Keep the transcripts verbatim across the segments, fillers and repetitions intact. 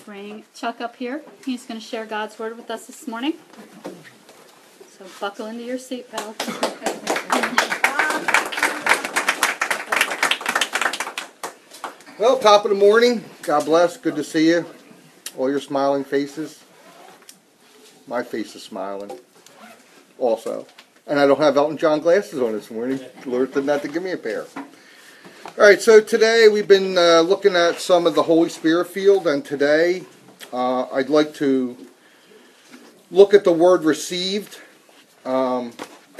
bring Chuck up here. He's going to share God's Word with us this morning. So buckle into your seatbelt. Well, top of the morning. God bless. Good to see you. All your smiling faces. My face is smiling also. And I don't have Elton John glasses on this morning. Lord did not to give me a pair. All right, so today we've been uh, looking at some of the Holy Spirit field, and today uh, I'd like to look at the word received. Um,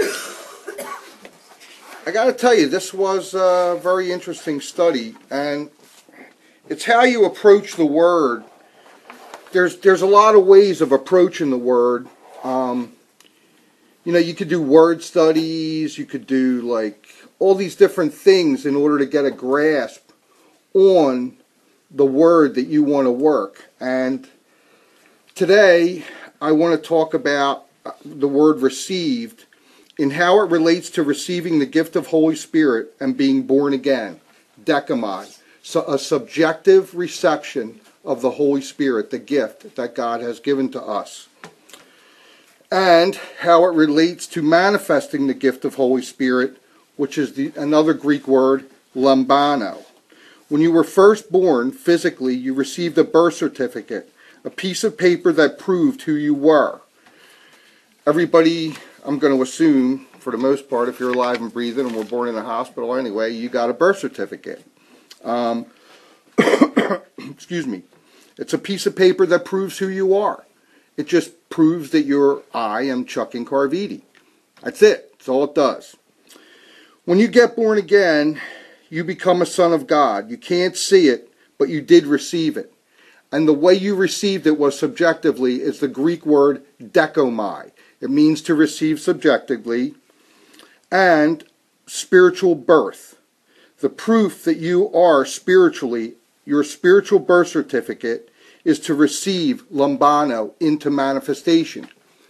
I got to tell you, this was a very interesting study, and it's how you approach the word. There's there's a lot of ways of approaching the word. Um, you know, you could do word studies, you could do like all these different things in order to get a grasp on the word that you want to work. And today I want to talk about the word received and how it relates to receiving the gift of Holy Spirit and being born again, dekamai, so a subjective reception of the Holy Spirit, the gift that God has given to us, and how it relates to manifesting the gift of Holy Spirit, which is the, another Greek word, lambano. When you were first born, physically, you received a birth certificate, a piece of paper that proved who you were. Everybody, I'm going to assume, for the most part, if you're alive and breathing and were born in a hospital anyway, you got a birth certificate. Um, excuse me. It's a piece of paper that proves who you are. It just proves that you're, I am Chuck Incarvidi. That's it. That's all it does. When you get born again, you become a son of God. You can't see it, but you did receive it. And the way you received it was subjectively is the Greek word dekomai. It means to receive subjectively, and spiritual birth. The proof that you are spiritually, your spiritual birth certificate, is to receive lambano into manifestation.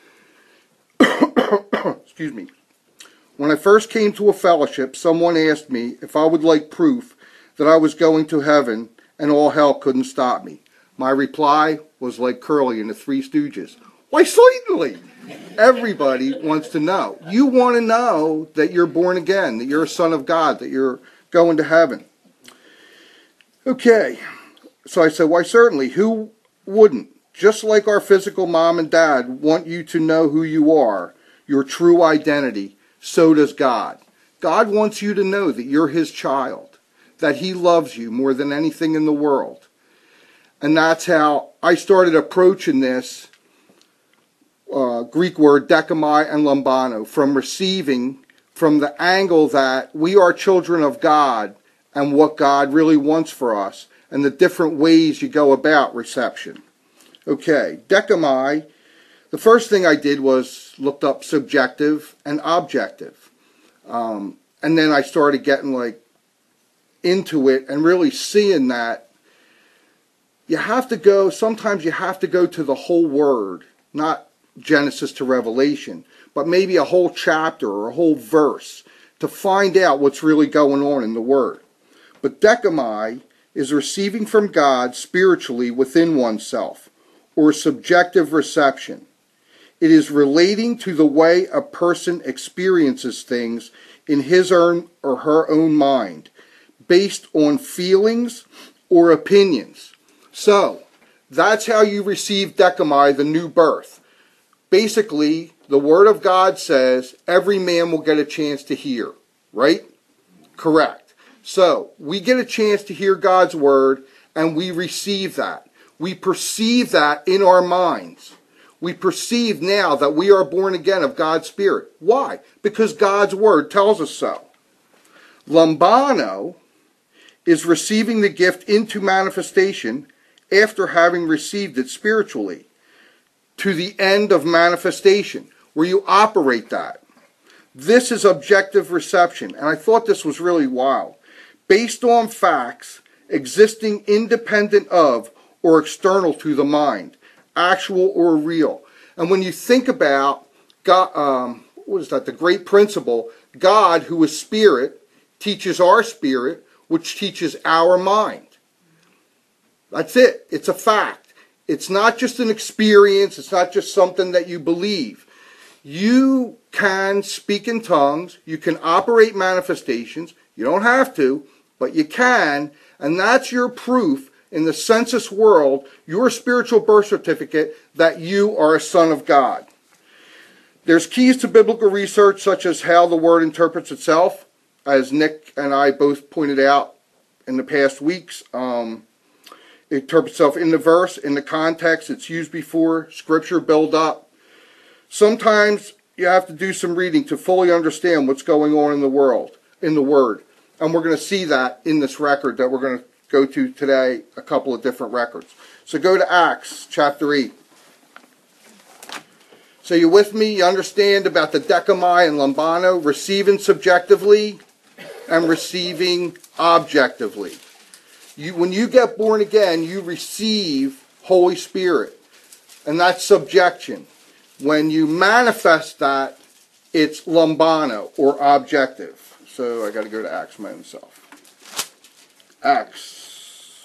Excuse me. When I first came to a fellowship, someone asked me if I would like proof that I was going to heaven and all hell couldn't stop me. My reply was like Curly in the Three Stooges. Why, certainly! Everybody wants to know. You want to know that you're born again, that you're a son of God, that you're going to heaven. Okay. So I said, why, certainly. Who wouldn't? Just like our physical mom and dad want you to know who you are, your true identity, so does God. God wants you to know that you're His child, that He loves you more than anything in the world. And that's how I started approaching this uh, Greek word, dekamai and lambano, from receiving, from the angle that we are children of God and what God really wants for us, and the different ways you go about reception. Okay, dekamai, the first thing I did was looked up subjective and objective. Um, and then I started getting like into it and really seeing that you have to go, sometimes you have to go to the whole word, not Genesis to Revelation, but maybe a whole chapter or a whole verse to find out what's really going on in the word. But dekamai is receiving from God spiritually within oneself, or subjective reception. It is relating to the way a person experiences things in his own or her own mind, based on feelings or opinions. So, that's how you receive dekamai, the new birth. Basically, the Word of God says every man will get a chance to hear, right? Correct. So, we get a chance to hear God's Word, and we receive that. We perceive that in our minds. We perceive now that we are born again of God's Spirit. Why? Because God's Word tells us so. Lambano is receiving the gift into manifestation after having received it spiritually, to the end of manifestation, where you operate that. This is objective reception, and I thought this was really wild. Based on facts existing independent of or external to the mind, actual or real. And when you think about God, um, what is that? The great principle, God, who is spirit, teaches our spirit, which teaches our mind. That's it. It's a fact. It's not just an experience. It's not just something that you believe. You can speak in tongues. You can operate manifestations. You don't have to, but you can. And that's your proof in the census world, your spiritual birth certificate, that you are a son of God. There's keys to biblical research, such as how the word interprets itself, as Nick and I both pointed out in the past weeks. Um, it interprets itself in the verse, in the context it's used before, scripture build up. Sometimes you have to do some reading to fully understand what's going on in the world, in the Word. And we're going to see that in this record that we're going to go to today, a couple of different records. So go to Acts chapter eight. So you with me? You understand about the Decamai and Lambano, receiving subjectively and receiving objectively. You, when you get born again, you receive Holy Spirit. And that's subjection. When you manifest that, it's lambano, or objective. So I got to go to Acts my own self. Acts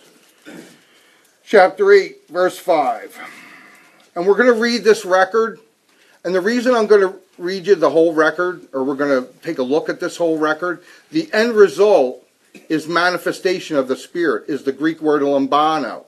chapter eight, verse five. And we're going to read this record. And the reason I'm going to read you the whole record, or we're going to take a look at this whole record, the end result is manifestation of the Spirit, is the Greek word lambano.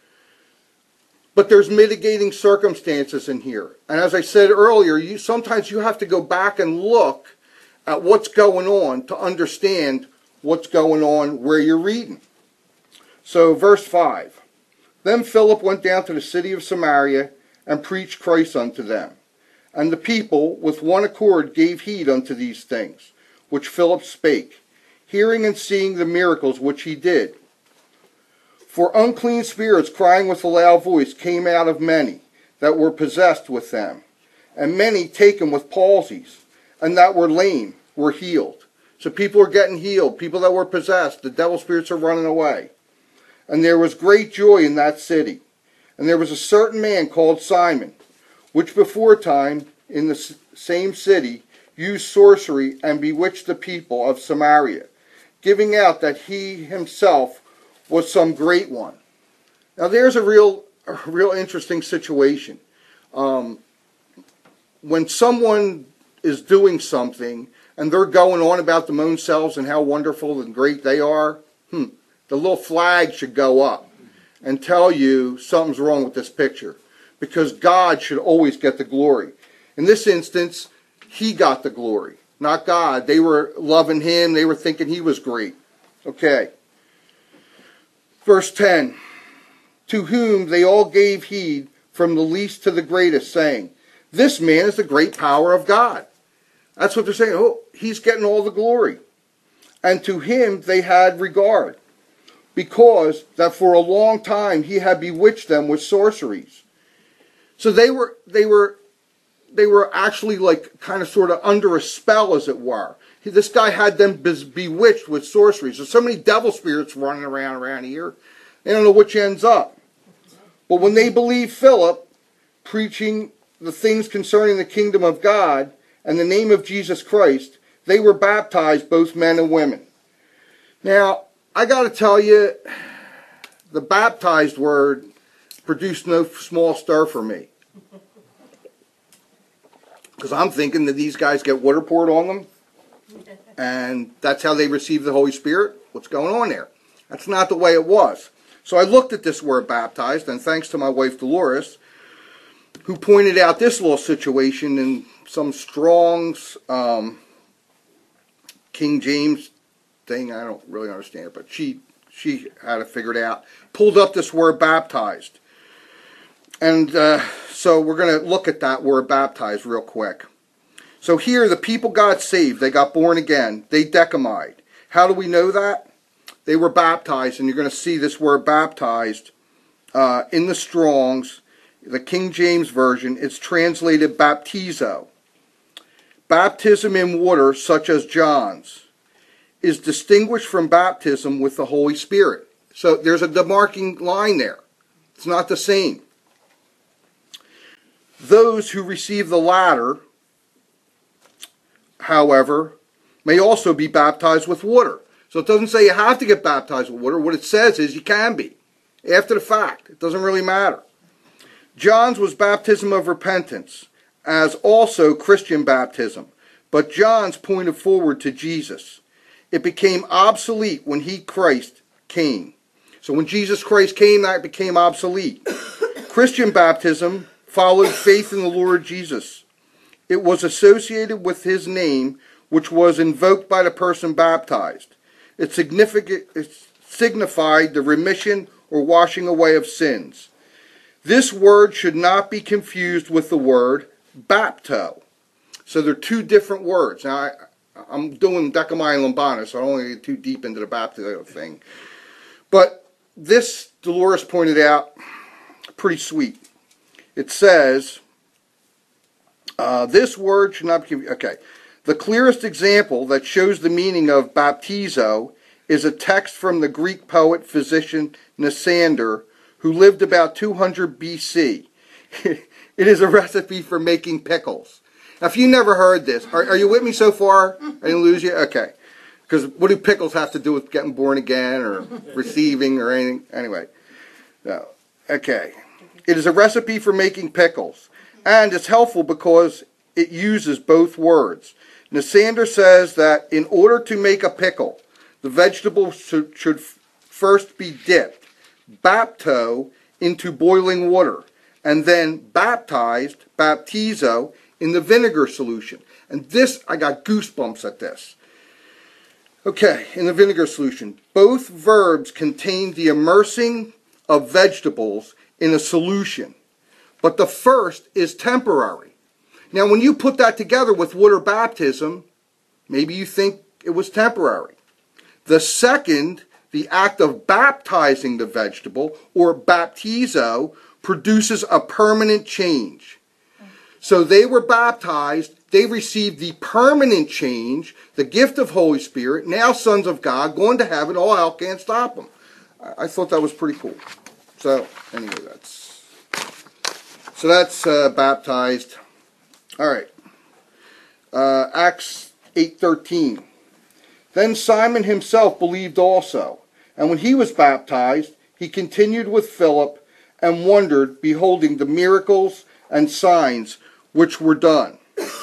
But there's mitigating circumstances in here. And as I said earlier, you sometimes you have to go back and look at what's going on to understand what's going on where you're reading. So verse five. Then Philip went down to the city of Samaria and preached Christ unto them. And the people with one accord gave heed unto these things, which Philip spake, hearing and seeing the miracles which he did. For unclean spirits, crying with a loud voice, came out of many that were possessed with them. And many taken with palsies, and that were lame, were healed. So people are getting healed. People that were possessed, the devil spirits are running away. And there was great joy in that city. And there was a certain man called Simon, which before time in the same city used sorcery and bewitched the people of Samaria, giving out that he himself was some great one. Now there's a real, a real interesting situation. Um, when someone is doing something and they're going on about their own selves and how wonderful and great they are, hmm, the little flag should go up and tell you something's wrong with this picture, because God should always get the glory. In this instance, he got the glory, not God. They were loving him. They were thinking he was great. Okay. Verse ten, to whom they all gave heed from the least to the greatest, saying, this man is the great power of God. That's what they're saying. Oh, he's getting all the glory. And to him they had regard, because that for a long time he had bewitched them with sorceries. So they were, they were, they were actually like kind of sort of under a spell, as it were. This guy had them bewitched with sorceries. There's so many devil spirits running around around here. They don't know which ends up. But when they believed Philip preaching the things concerning the kingdom of God and the name of Jesus Christ, they were baptized, both men and women. Now, I got to tell you, the baptized word produced no small stir for me. Because I'm thinking that these guys get water poured on them, and that's how they receive the Holy Spirit. What's going on there? That's not the way it was. So I looked at this word baptized, and thanks to my wife Dolores, who pointed out this little situation in some Strong's um, King James thing. I don't really understand it, but she, she had it figured out. Pulled up this word baptized. And uh, so we're going to look at that word baptized real quick. So here, the people got saved. They got born again. They decamied. How do we know that? They were baptized, and you're going to see this word baptized uh, in the Strong's, the King James Version. It's translated baptizo. Baptism in water, such as John's, is distinguished from baptism with the Holy Spirit. So there's a demarking line there. It's not the same. Those who receive the latter, however, may also be baptized with water. So it doesn't say you have to get baptized with water. What it says is you can be. After the fact. It doesn't really matter. John's was baptism of repentance, as also Christian baptism, but John's pointed forward to Jesus. It became obsolete when he, Christ, came. So when Jesus Christ came, that became obsolete. Christian baptism followed faith in the Lord Jesus. It was associated with his name, which was invoked by the person baptized. It, significant, it signified the remission or washing away of sins. This word should not be confused with the word bapto. So they're two different words. Now, I, I'm doing Decamai and Lambano, so I don't want to get too deep into the baptism thing. But this, Dolores pointed out, pretty sweet. It says, uh, this word should not be confused. Okay. The clearest example that shows the meaning of baptizo is a text from the Greek poet physician Nicander, who lived about two hundred B C. It is a recipe for making pickles. Now, if you never heard this, are, are you with me so far? I didn't lose you? Okay. Because what do pickles have to do with getting born again or receiving or anything? Anyway. No. Okay. It is a recipe for making pickles. And it's helpful because it uses both words. Nicander says that in order to make a pickle, the vegetable should, should first be dipped, bapto, into boiling water, and then baptized, baptizo, in the vinegar solution. And this, I got goosebumps at this. Okay, in the vinegar solution. Both verbs contain the immersing of vegetables in a solution. But the first is temporary. Now, when you put that together with water baptism, maybe you think it was temporary. The second, the act of baptizing the vegetable, or baptizo, produces a permanent change. So they were baptized, they received the permanent change, the gift of Holy Spirit, now sons of God, going to heaven, all hell can't stop them. I thought that was pretty cool. So, anyway, that's, so that's uh, baptized. All right. Uh, Acts eight thirteen. Then Simon himself believed also, and when he was baptized, he continued with Philip and wondered, beholding the miracles and signs which were done.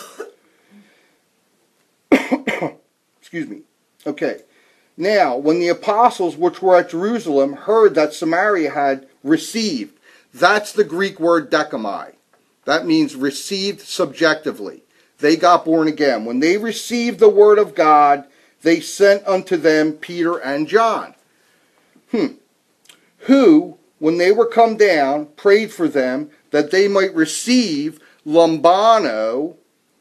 Excuse me. Okay. Now, when the apostles which were at Jerusalem heard that Samaria had received, that's the Greek word dekamai. That means received subjectively. They got born again. When they received the word of God, they sent unto them Peter and John. Hmm. Who, when they were come down, prayed for them that they might receive lambano,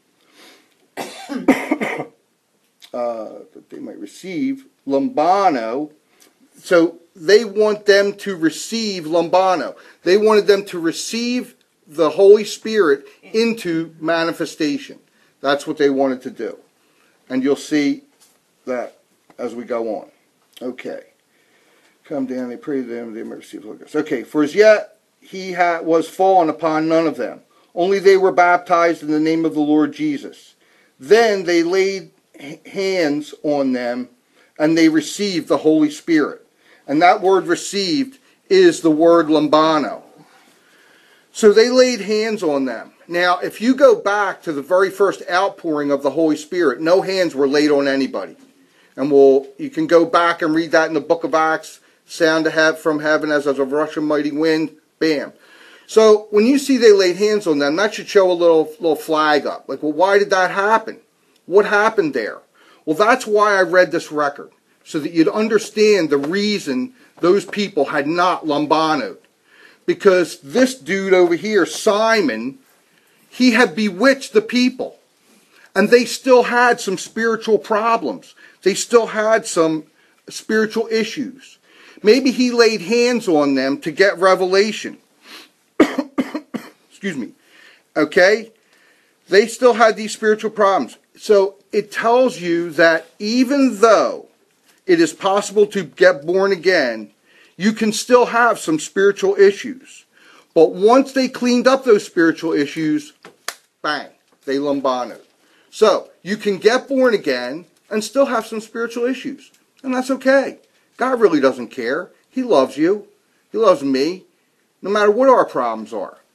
uh, that they might receive lambano. So they want them to receive lambano. They wanted them to receive the Holy Spirit into manifestation. That's what they wanted to do. And you'll see that as we go on. Okay. Come down, they prayed to them, they might receive the Holy Ghost. Okay, for as yet he had, was fallen upon none of them. Only they were baptized in the name of the Lord Jesus. Then they laid hands on them, and they received the Holy Spirit. And that word received is the word lambano. So they laid hands on them. Now, if you go back to the very first outpouring of the Holy Spirit, no hands were laid on anybody. And we'll, you can go back and read that in the book of Acts. Sound from heaven as of a rushing mighty wind. Bam. So when you see they laid hands on them, that should show a little, little flag up. Like, well, why did that happen? What happened there? Well, that's why I read this record. So that you'd understand the reason those people had not lambanoed. Because this dude over here, Simon, he had bewitched the people. And they still had some spiritual problems. They still had some spiritual issues. Maybe he laid hands on them to get revelation. Excuse me. Okay? They still had these spiritual problems. So it tells you that even though it is possible to get born again, you can still have some spiritual issues. But once they cleaned up those spiritual issues, bang, they lambanoed. So you can get born again and still have some spiritual issues. And that's okay. God really doesn't care. He loves you. He loves me. No matter what our problems are.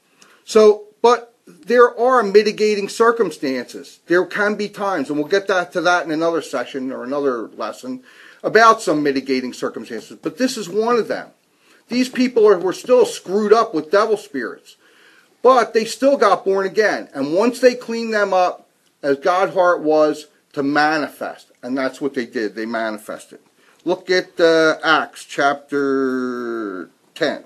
So, but there are mitigating circumstances. There can be times, and we'll get that to that in another session or another lesson, about some mitigating circumstances. But this is one of them. These people are, were still screwed up with devil spirits. But they still got born again. And once they cleaned them up, as God's heart was, to manifest. And that's what they did. They manifested. Look at uh, Acts chapter ten.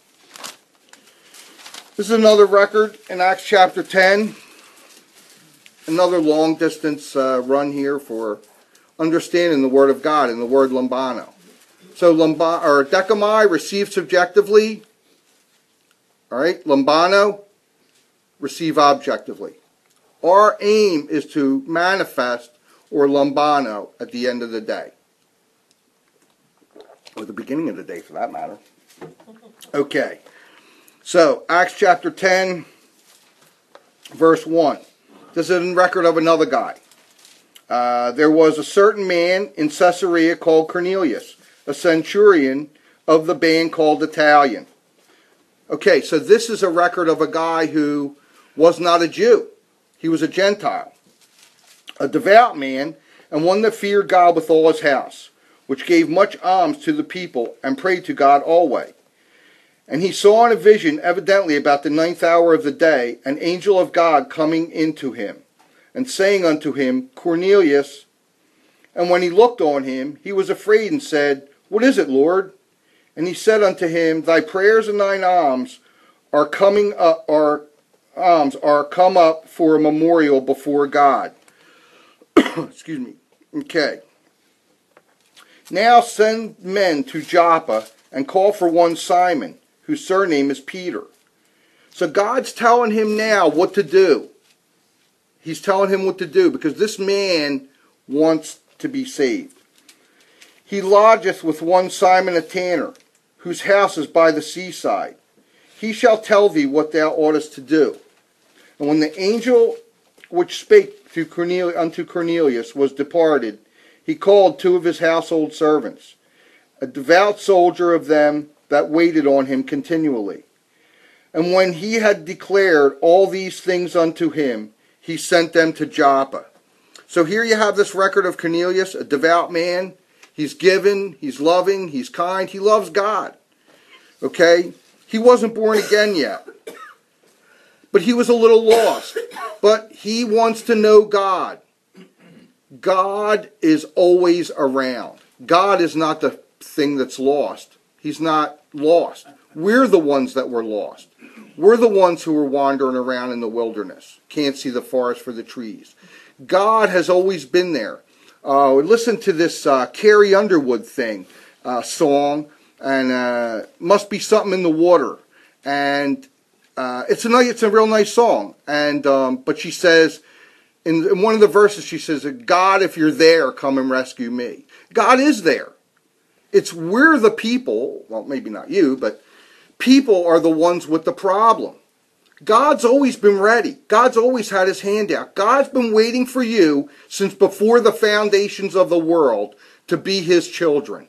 This is another record in Acts chapter ten. Another long distance uh, run here for understanding the Word of God and the word lambano. So lamba, or decamai, received subjectively. All right, lambano, receive objectively. Our aim is to manifest, or lambano, at the end of the day. Or the beginning of the day, for that matter. Okay. So, Acts chapter ten, verse one. This is a record of another guy. Uh, there was a certain man in Caesarea called Cornelius, a centurion of the band called Italian. Okay, so this is a record of a guy who was not a Jew. He was a Gentile. A devout man, and one that feared God with all his house, which gave much alms to the people, and prayed to God always. And he saw in a vision, evidently about the ninth hour of the day, an angel of God coming into him, and saying unto him, Cornelius. And when he looked on him, he was afraid, and said, What is it, Lord? And he said unto him, Thy prayers and thine alms are coming up, are alms are come up for a memorial before God. Excuse me. Okay. Now send men to Joppa and call for one Simon, whose surname is Peter. So God's telling him now what to do. He's telling him what to do because this man wants to be saved. He lodgeth with one Simon a tanner, whose house is by the seaside. He shall tell thee what thou oughtest to do. And when the angel which spake to Cornelius, unto Cornelius was departed, he called two of his household servants, a devout soldier of them that waited on him continually. And when he had declared all these things unto him, he sent them to Joppa. So here you have this record of Cornelius, a devout man. He's giving, he's loving, he's kind, he loves God. Okay? He wasn't born again yet. But he was a little lost. But he wants to know God. God is always around. God is not the thing that's lost. He's not lost. We're the ones that were lost. We're the ones who are wandering around in the wilderness. Can't see the forest for the trees. God has always been there. Uh, listen to this uh, Carrie Underwood thing, uh, song, and uh, Must Be Something in the Water. And uh, it's a nice, it's a real nice song. And um, but she says, in, in one of the verses, she says, God, if you're there, come and rescue me. God is there. It's we're the people, well, maybe not you, but people are the ones with the problem. God's always been ready. God's always had his hand out. God's been waiting for you since before the foundations of the world to be his children.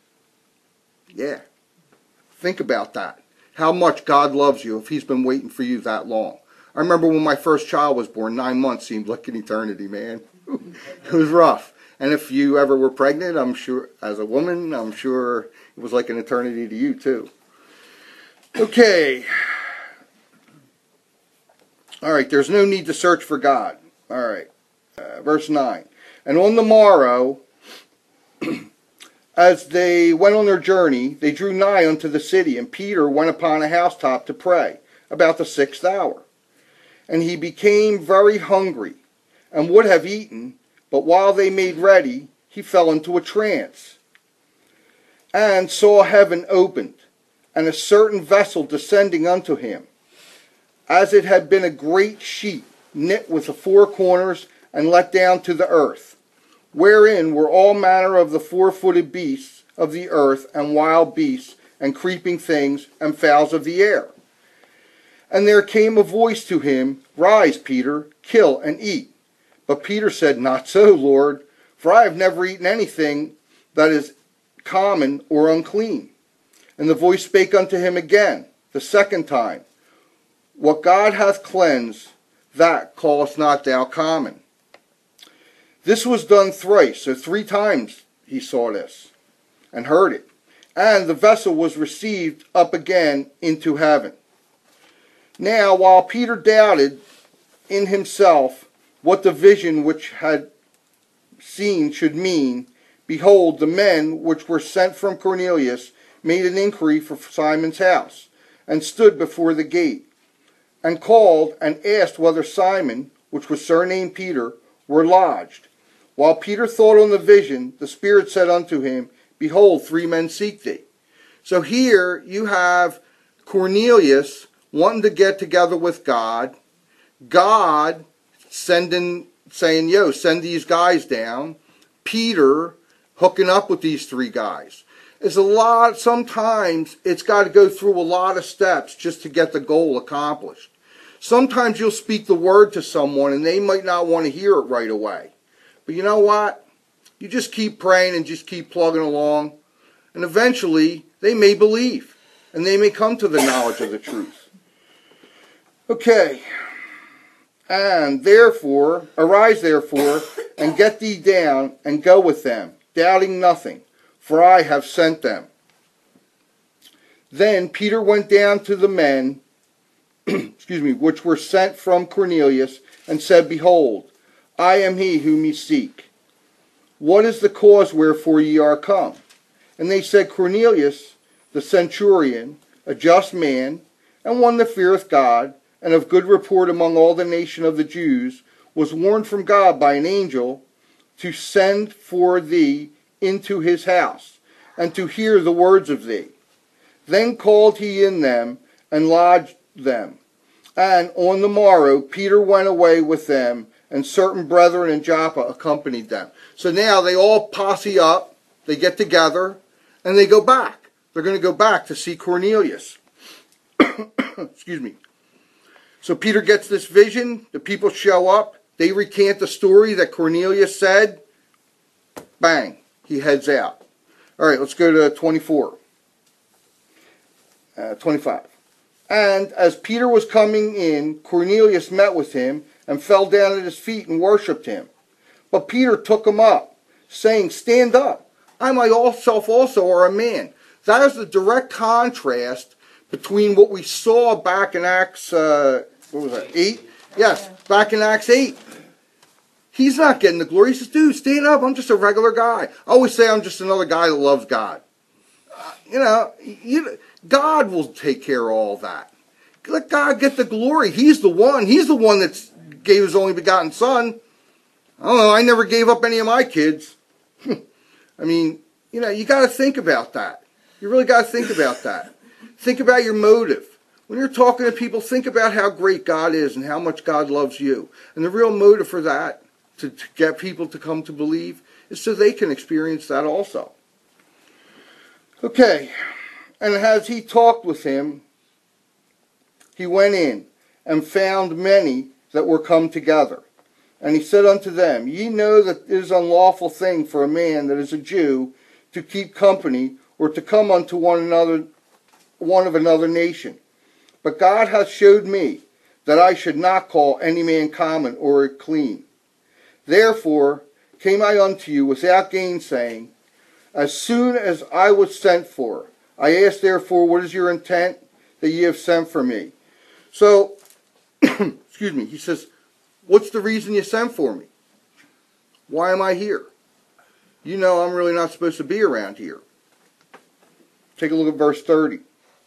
Yeah. Think about that. How much God loves you if he's been waiting for you that long. I remember when my first child was born, nine months seemed like an eternity, man. It was rough. And if you ever were pregnant, I'm sure, as a woman, I'm sure it was like an eternity to you too. Okay. All right, there's no need to search for God. All right, uh, verse nine. And on the morrow, as they went on their journey, they drew nigh unto the city, and Peter went upon a housetop to pray, about the sixth hour. And he became very hungry, and would have eaten, but while they made ready, he fell into a trance, and saw heaven opened, and a certain vessel descending unto him, as it had been a great sheet, knit with the four corners, and let down to the earth, wherein were all manner of the four-footed beasts of the earth, and wild beasts, and creeping things, and fowls of the air. And there came a voice to him, Rise, Peter, kill and eat. But Peter said, Not so, Lord, for I have never eaten anything that is common or unclean. And the voice spake unto him again, the second time, What God hath cleansed, that callest not thou common. This was done thrice, so three times he saw this and heard it. And the vessel was received up again into heaven. Now, while Peter doubted in himself what the vision which had seen should mean, behold, the men which were sent from Cornelius made an inquiry for Simon's house, and stood before the gate, and called and asked whether Simon, which was surnamed Peter, were lodged. While Peter thought on the vision, the Spirit said unto him, behold, three men seek thee. So here you have Cornelius wanting to get together with God, God sending, saying, yo, send these guys down, Peter hooking up with these three guys. It's a lot, sometimes it's got to go through a lot of steps just to get the goal accomplished. Sometimes you'll speak the word to someone and they might not want to hear it right away. But you know what? You just keep praying and just keep plugging along. And eventually they may believe. And they may come to the knowledge of the truth. Okay. And therefore, arise therefore, and get thee down, and go with them, doubting nothing, for I have sent them. Then Peter went down to the men, excuse me, which were sent from Cornelius, and said, behold, I am he whom ye seek. What is the cause wherefore ye are come? And they said, Cornelius, the centurion, a just man, and one that feareth God, and of good report among all the nation of the Jews, was warned from God by an angel to send for thee into his house, and to hear the words of thee. Then called he in them, and lodged them. And on the morrow Peter went away with them, and certain brethren in Joppa accompanied them. So now they all posse up, they get together, and they go back. They're going to go back to see Cornelius. Excuse me. So Peter gets this vision, the people show up, they recant the story that Cornelius said, bang, he heads out. All right, let's go to twenty-four. Uh, twenty-five. And as Peter was coming in, Cornelius met with him, and fell down at his feet and worshipped him. But Peter took him up, saying, stand up, I myself also are a man. That is the direct contrast between what we saw back in Acts, uh, what was that, eight? Yes, back in Acts eight. He's not getting the glory. He says, dude, stand up, I'm just a regular guy. I always say I'm just another guy that loves God. Uh, you know, you, God will take care of all that. Let God get the glory. He's the one. He's the one that gave his only begotten son. I don't know, I never gave up any of my kids. I mean, you know, you got to think about that. You really got to think about that. Think about your motive. When you're talking to people, think about how great God is and how much God loves you. And the real motive for that, to, to get people to come to believe, is so they can experience that also. Okay, and as he talked with him, he went in and found many that were come together. And he said unto them, ye know that it is unlawful thing for a man that is a Jew to keep company or to come unto one another, one of another nation. But God hath showed me that I should not call any man common or clean. Therefore came I unto you without gainsaying, as soon as I was sent for. I asked therefore, what is your intent that ye have sent for me? So, excuse me, he says, what's the reason you sent for me? Why am I here? You know I'm really not supposed to be around here. Take a look at verse thirty.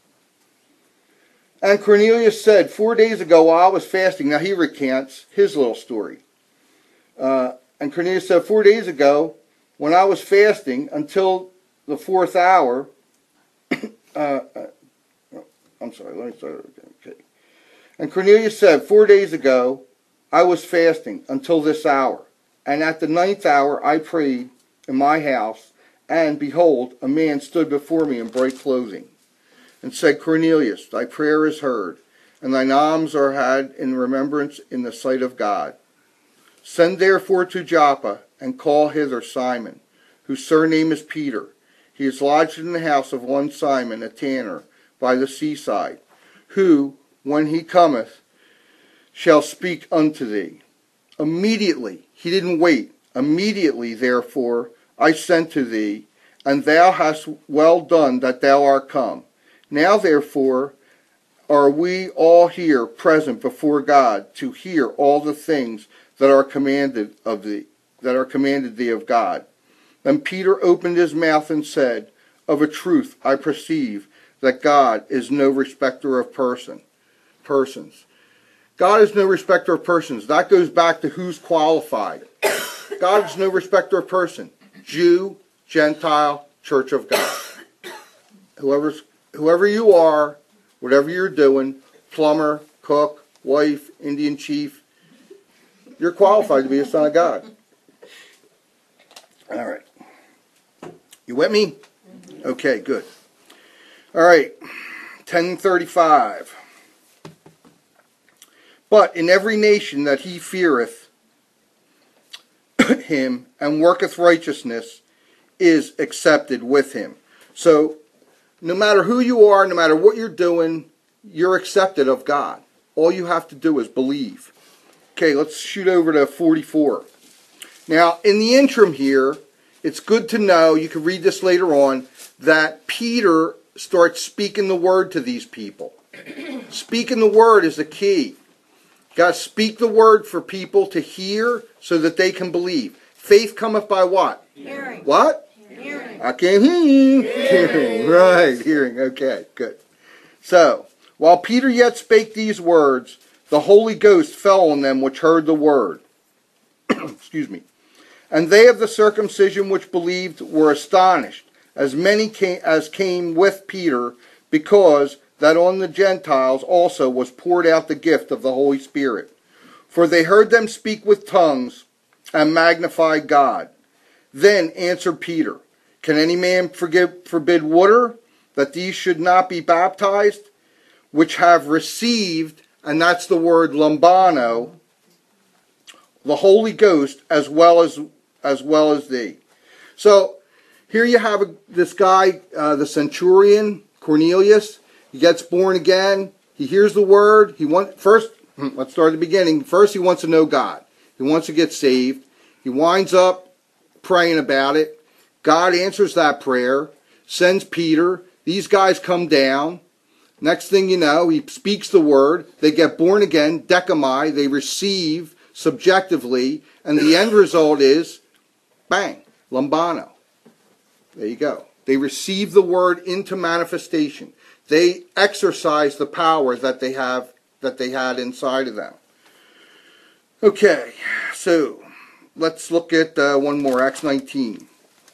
And Cornelius said, four days ago while I was fasting, now he recounts his little story. Uh, and Cornelius said, four days ago, when I was fasting until the fourth hour, uh, uh, I'm sorry, let me start again. Okay. And Cornelius said, four days ago, I was fasting until this hour. And at the ninth hour I prayed in my house, and behold, a man stood before me in bright clothing, and said, Cornelius, thy prayer is heard, and thine alms are had in remembrance in the sight of God. Send therefore to Joppa, and call hither Simon, whose surname is Peter. He is lodged in the house of one Simon, a tanner, by the seaside, who, when he cometh, shall speak unto thee. Immediately, he didn't wait. Immediately, therefore, I sent to thee, and thou hast well done that thou art come. Now, therefore, are we all here present before God to hear all the things that are commanded of thee, that are commanded thee of God. Then Peter opened his mouth and said, Of a truth I perceive that God is no respecter of person, persons. God is no respecter of persons. That goes back to who's qualified. God is no respecter of person. Jew, Gentile, Church of God. Whoever's, whoever you are, whatever you're doing, plumber, cook, wife, Indian chief, you're qualified to be a son of God. All right. You with me? Okay, good. All right. ten thirty-five. But in every nation that he feareth him and worketh righteousness is accepted with him. So, no matter who you are, no matter what you're doing, you're accepted of God. All you have to do is believe. Okay, let's shoot over to forty-four. Now, in the interim here, it's good to know, you can read this later on, that Peter starts speaking the word to these people. Speaking the word is the key. You got to speak the word for people to hear so that they can believe. Faith cometh by what? Hearing. What? Hearing. I can't hear you. Hearing. Right, hearing. Okay, good. So, while Peter yet spake these words, the Holy Ghost fell on them which heard the word. Excuse me. And they of the circumcision which believed were astonished, as many came, as came with Peter, because that on the Gentiles also was poured out the gift of the Holy Spirit. For they heard them speak with tongues and magnify God. Then answered Peter, Can any man forgive, forbid water, that these should not be baptized, which have received, and that's the word lambano, the Holy Ghost, as well as as well as thee. So here you have a, this guy, uh, the centurion Cornelius. He gets born again. He hears the word. He want first. Let's start at the beginning. First, he wants to know God. He wants to get saved. He winds up praying about it. God answers that prayer. Sends Peter. These guys come down. Next thing you know, he speaks the word. They get born again. Decamai. They receive subjectively, and the end result is, bang, lambano. There you go. They receive the word into manifestation. They exercise the power that they have, that they had inside of them. Okay, so let's look at uh, one more, Acts nineteen.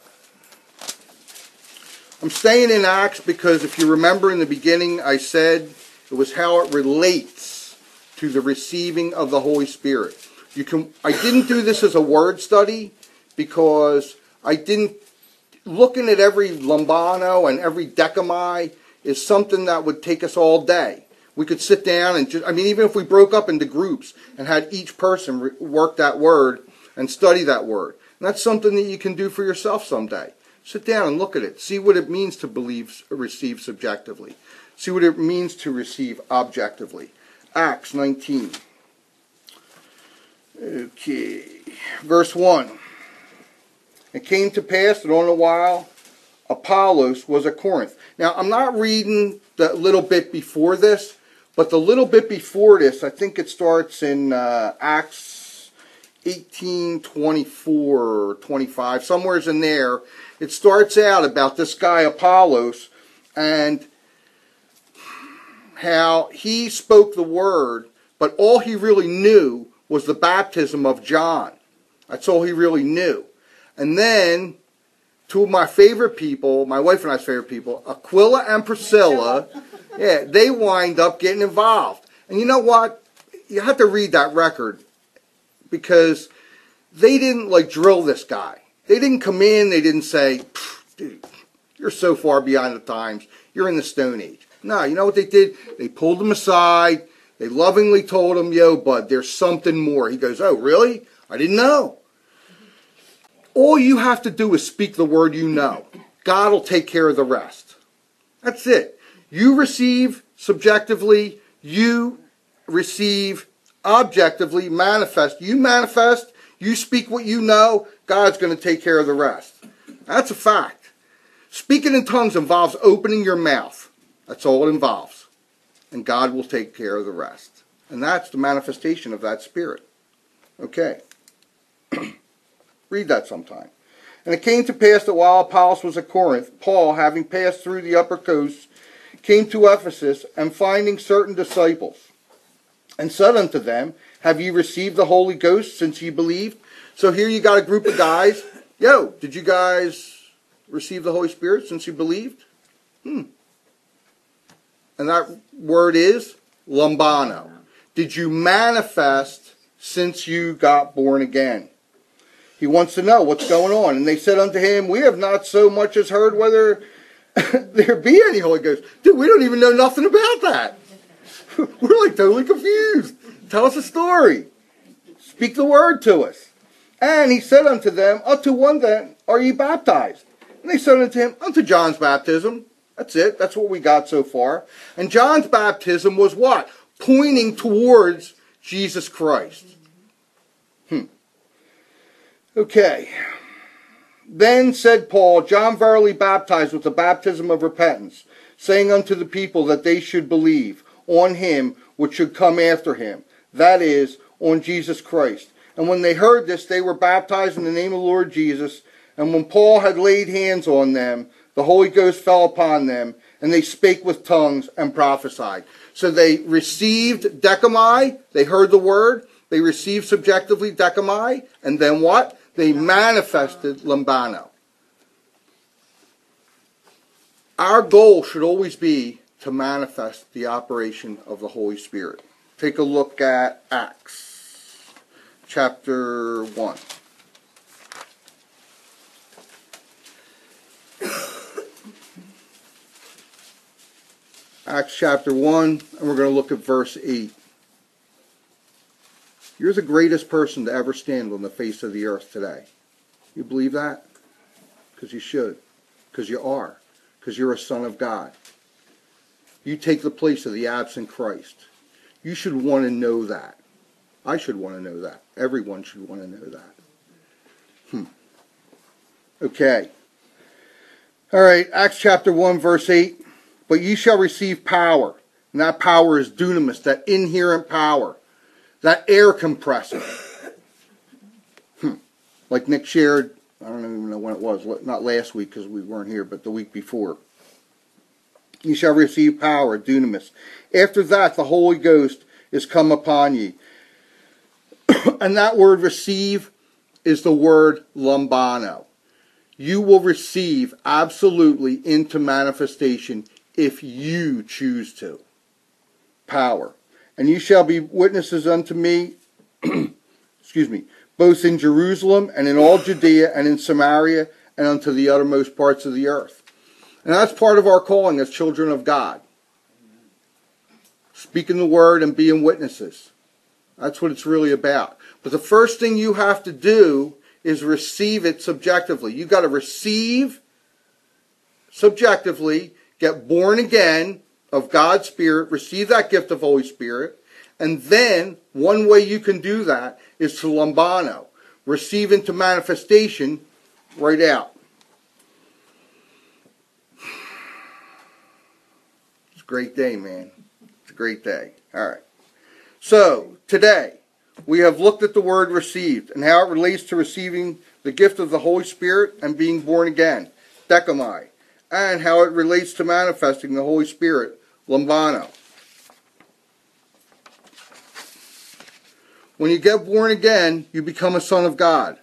I'm staying in Acts because if you remember in the beginning, I said it was how it relates to the receiving of the Holy Spirit. You can. I didn't do this as a word study because I didn't. Looking at every lambano and every decamai is something that would take us all day. We could sit down and just, I mean, even if we broke up into groups and had each person re- work that word and study that word. And that's something that you can do for yourself someday. Sit down and look at it. See what it means to believe, receive subjectively. See what it means to receive objectively. Acts nineteen. Okay. Verse one. It came to pass that on a while Apollos was at Corinth. Now, I'm not reading the little bit before this, but the little bit before this, I think it starts in uh, Acts eighteen, twenty-four, twenty-five, somewhere's in there. It starts out about this guy Apollos and how he spoke the word, but all he really knew was the baptism of John. That's all he really knew. And then two of my favorite people, my wife and I's favorite people, Aquila and Priscilla, yeah, they wind up getting involved. And you know what? You have to read that record because they didn't like drill this guy. They didn't come in, they didn't say, dude, you're so far behind the times. You're in the Stone Age. No, you know what they did? They pulled him aside. They lovingly told him, yo, bud, there's something more. He goes, oh, really? I didn't know. All you have to do is speak the word you know. God will take care of the rest. That's it. You receive subjectively, you receive objectively, manifest. You manifest, you speak what you know, God's going to take care of the rest. That's a fact. Speaking in tongues involves opening your mouth. That's all it involves. And God will take care of the rest. And that's the manifestation of that Spirit. Okay. Read that sometime. And it came to pass that while Apollos was at Corinth, Paul, having passed through the upper coast, came to Ephesus, and finding certain disciples, and said unto them, have ye received the Holy Ghost since ye believed? So here you got a group of guys. Yo, did you guys receive the Holy Spirit since you believed? Hmm. And that word is lambano. Did you manifest since you got born again? He wants to know what's going on. And they said unto him, we have not so much as heard whether there be any Holy Ghost. Dude, we don't even know nothing about that. We're like totally confused. Tell us a story. Speak the word to us. And he said unto them, unto one then are ye baptized? And they said unto him, unto John's baptism. That's it. That's what we got so far. And John's baptism was what? Pointing towards Jesus Christ. Hmm. Okay. Then said Paul, John verily baptized with the baptism of repentance, saying unto the people that they should believe on him which should come after him, that is, on Jesus Christ. And when they heard this, they were baptized in the name of the Lord Jesus. And when Paul had laid hands on them, the Holy Ghost fell upon them, and they spake with tongues and prophesied. So they received decamai, they heard the word, they received subjectively decamai, and then what? They manifested lambano. Our goal should always be to manifest the operation of the Holy Spirit. Take a look at Acts chapter one. Acts chapter one, and we're going to look at verse eight. You're the greatest person to ever stand on the face of the earth today. You believe that? Because you should. Because you are. Because you're a son of God. You take the place of the absent Christ. You should want to know that. I should want to know that. Everyone should want to know that. Hmm. Okay. All right, Acts chapter one, verse eight. But ye shall receive power. And that power is dunamis, that inherent power. That air compressor. Hmm. Like Nick shared, I don't even know when it was, not last week because we weren't here, but the week before. Ye shall receive power, dunamis. After that, the Holy Ghost is come upon ye. And that word receive is the word lambano. You will receive absolutely into manifestation if you choose to. Power. And you shall be witnesses unto me, excuse me, both in Jerusalem and in all Judea and in Samaria and unto the uttermost parts of the earth. And that's part of our calling as children of God. Speaking the word and being witnesses. That's what it's really about. But the first thing you have to do is receive it subjectively. You've got to receive subjectively, get born again of God's Spirit, receive that gift of Holy Spirit, and then one way you can do that is to lambano, receive into manifestation right out. It's a great day, man. It's a great day. All right. So, today, we have looked at the word received and how it relates to receiving the gift of the Holy Spirit and being born again, decamai, and how it relates to manifesting the Holy Spirit, lambano. When you get born again, you become a son of God.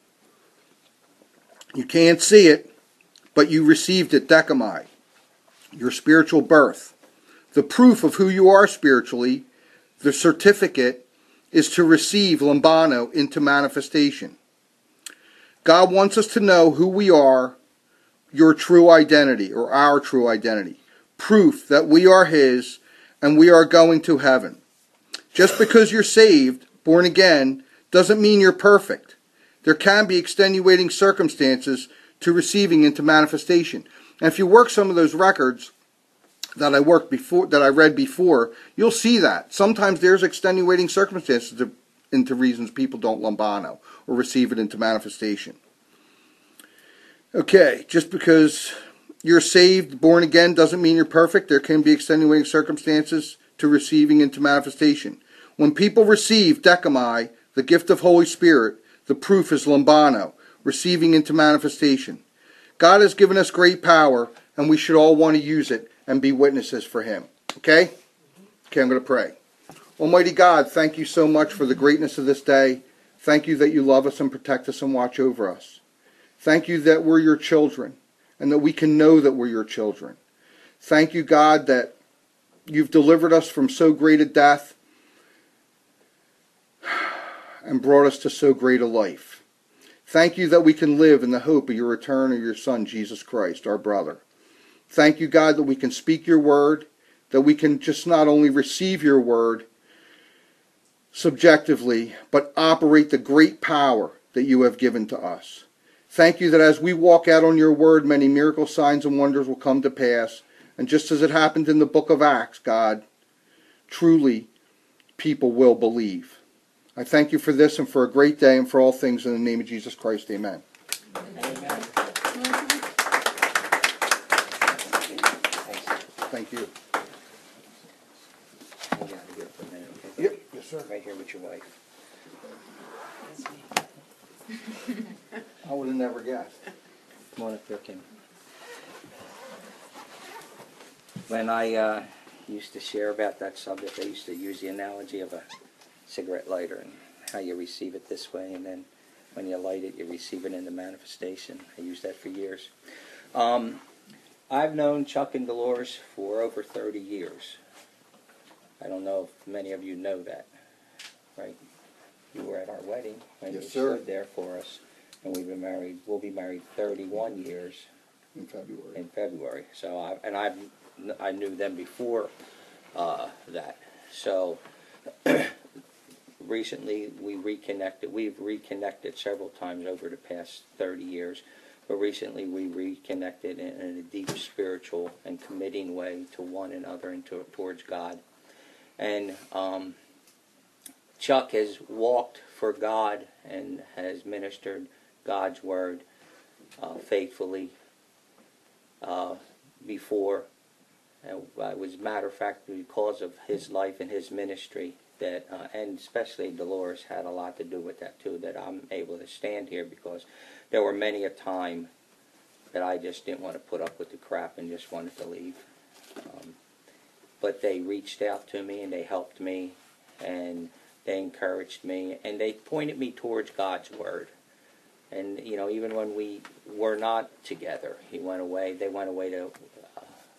You can't see it, but you received it, decamai, your spiritual birth. The proof of who you are spiritually, the certificate, is to receive lambano into manifestation. God wants us to know who we are, your true identity, or our true identity. Proof that we are His and we are going to heaven. Just because you're saved, born again, doesn't mean you're perfect. There can be extenuating circumstances to receiving into manifestation. And if you work some of those records, that I worked before, that I read before, you'll see that. Sometimes there's extenuating circumstances to, into reasons people don't lambano or receive it into manifestation. Okay, just because you're saved, born again, doesn't mean you're perfect. There can be extenuating circumstances to receiving into manifestation. When people receive decamai, the gift of Holy Spirit, the proof is lambano, receiving into manifestation. God has given us great power, and we should all want to use it and be witnesses for Him. Okay? Okay, I'm going to pray. Almighty God, thank you so much for the greatness of this day. Thank you that you love us and protect us and watch over us. Thank you that we're your children and that we can know that we're your children. Thank you, God, that you've delivered us from so great a death and brought us to so great a life. Thank you that we can live in the hope of your return of your Son, Jesus Christ, our brother. Thank you, God, that we can speak your word, that we can just not only receive your word subjectively, but operate the great power that you have given to us. Thank you that as we walk out on your word, many miracle signs and wonders will come to pass. And just as it happened in the book of Acts, God, truly people will believe. I thank you for this and for a great day and for all things in the name of Jesus Christ. Amen. Amen. Thank you. You gotta get it for a minute, okay? Yep. Yes, sir. Right here with your wife. I would have never guessed. Come on up here, Kim. When I uh, used to share about that subject, I used to use the analogy of a cigarette lighter and how you receive it this way, and then when you light it, you receive it in the manifestation. I used that for years. Um, I've known Chuck and Dolores for over thirty years. I don't know if many of you know that, right? You were at our wedding when Yes, you sir. stood there for us, and we've been married. We'll be married thirty-one years In February. in February. So I and I I knew them before uh, that. So recently we reconnected. We've reconnected several times over the past thirty years. But recently we reconnected in, in a deep spiritual and committing way to one another and to, towards God. And um, Chuck has walked for God and has ministered God's word uh, faithfully uh, before. And it was, matter of fact, because of his life and his ministry, that uh, and especially Dolores had a lot to do with that too, that I'm able to stand here, because there were many a time that I just didn't want to put up with the crap and just wanted to leave. Um, but they reached out to me and they helped me and they encouraged me and they pointed me towards God's word. And, you know, even when we were not together, he went away, they went away to uh,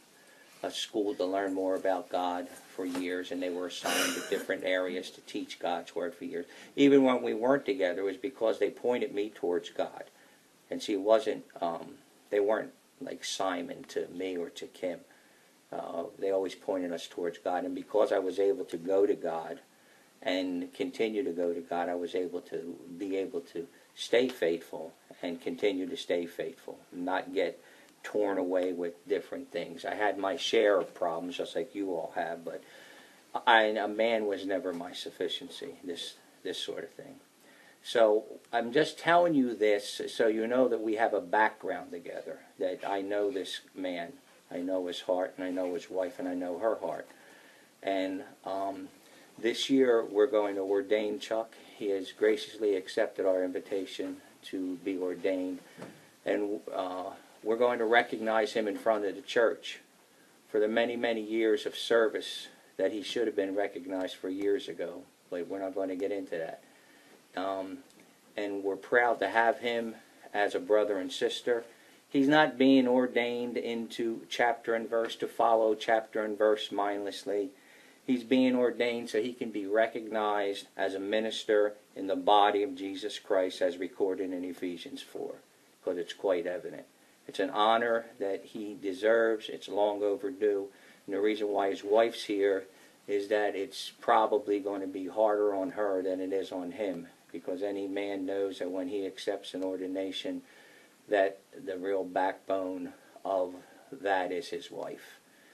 a school to learn more about God for years, and they were assigned to different areas to teach God's word for years. Even when we weren't together, it was because they pointed me towards God. And see, it wasn't, um, they weren't like Simon to me or to Kim. Uh, they always pointed us towards God. And because I was able to go to God and continue to go to God, I was able to be able to stay faithful and continue to stay faithful, not get torn away with different things. I had my share of problems, just like you all have, but I, a man was never my sufficiency, this this sort of thing. So I'm just telling you this so you know that we have a background together, that I know this man. I know his heart, and I know his wife, and I know her heart. And um, this year we're going to ordain Chuck. He has graciously accepted our invitation to be ordained. And uh, we're going to recognize him in front of the church for the many, many years of service that he should have been recognized for years ago. But we're not going to get into that. Um, and we're proud to have him as a brother and sister. He's not being ordained into chapter and verse to follow chapter and verse mindlessly. He's being ordained so he can be recognized as a minister in the body of Jesus Christ, as recorded in Ephesians four, because it's quite evident. It's an honor that he deserves. It's long overdue. And the reason why his wife's here is that it's probably going to be harder on her than it is on him, because any man knows that when he accepts an ordination, that the real backbone of that is his wife.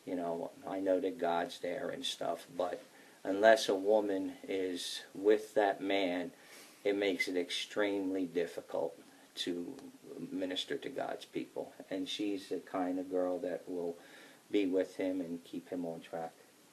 You know, I know that God's there and stuff, but unless a woman is with that man, it makes it extremely difficult to minister to God's people. And she's the kind of girl that will be with him and keep him on track.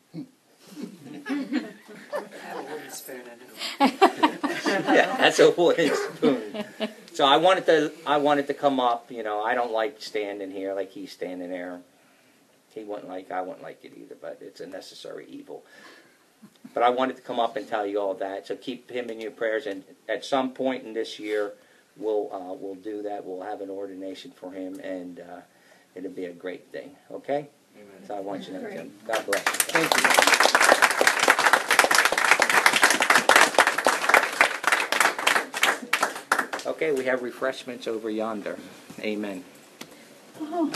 Have a wooden spoon in it. Yeah, that's a wooden spoon. So I wanted to, I wanted to come up. You know, I don't like standing here like he's standing there. He wouldn't like, I wouldn't like it either, but it's a necessary evil. But I wanted to come up and tell you all that. So keep him in your prayers, and at some point in this year, we'll uh, we'll do that. We'll have an ordination for him, and uh, it'll be a great thing. Okay? Amen. So I want you to know, Tim. God bless you. Thank you. Okay, we have refreshments over yonder. Amen.